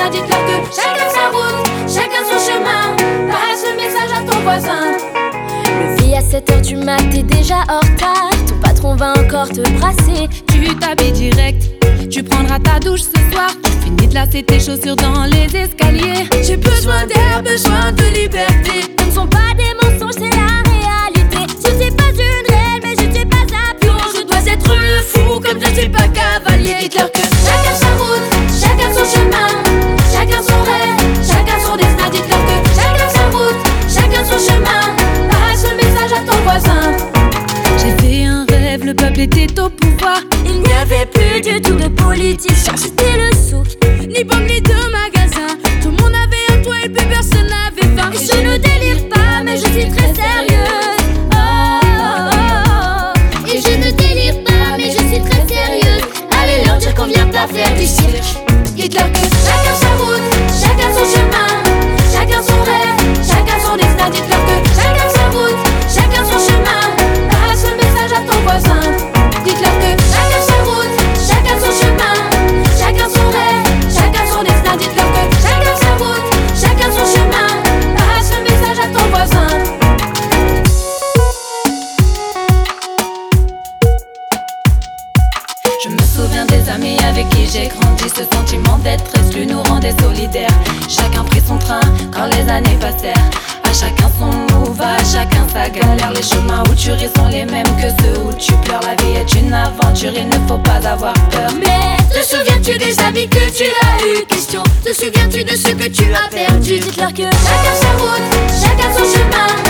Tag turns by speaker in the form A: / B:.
A: destin, dites-leur que chacun sa route, chacun son chemin. Passe le message à ton voisin.
B: Levé à 7h du mat, t'es déjà hors retard. Ton patron va encore te brasser.
C: Tu t'habilles direct, tu prendras ta douche ce soir. Tu finis de lasser tes chaussures dans les escaliers.
A: J'ai besoin d'air, besoin de liberté.
B: Ce ne sont pas des mensonges, c'est la réalité. Je ne suis pas une reine, mais je ne suis pas un pion.
A: Je dois être fou comme je ne suis pas cavalier. Dites-leur que chacun sa route, chacun son chemin. Chacun son rêve, chacun son destin. Dites-leur que chacun sa route, chacun son chemin. Passe le message à ton voisin.
C: J'ai fait un rêve, le peuple était au pouvoir.
B: Il n'y avait plus du tout de politique. C'était le souk,
C: Ni banque ni de magasin. Tout le monde avait un toit et plus personne n'avait faim.
B: et je ne délire pas, mais je suis très sérieuse. Oh, oh, oh. Et je ne délire pas, mais je suis très sérieuse. Allez leur dire qu'on vient pas faire du cirque.
A: Dites-leur que chacun sa route, chacun son chemin. Chacun son rêve, chacun son destin. Dites-leur que chacun sa route, chacun son chemin. Passe le message à ton voisin. Dites-leur que chacun sa route, chacun son chemin. Chacun son rêve, chacun son destin. Dites-leur que chacun sa route, chacun son chemin. Passe le message à ton voisin.
C: Je me souviens des amis avec qui j'ai grandi. Ce sentiment d'être exclu nous rendait solidaires. Chacun prit son train quand les années passèrent. À chacun son move, à chacun sa galère. Les chemins où tu ris sont les mêmes que ceux où tu pleures. La vie est une aventure, il ne faut pas avoir peur.
B: Mais te souviens-tu des amis que tu as eu? Question, te souviens-tu de ce que tu as perdu? Dites-leur que
A: Chacun sa route, chacun son chemin.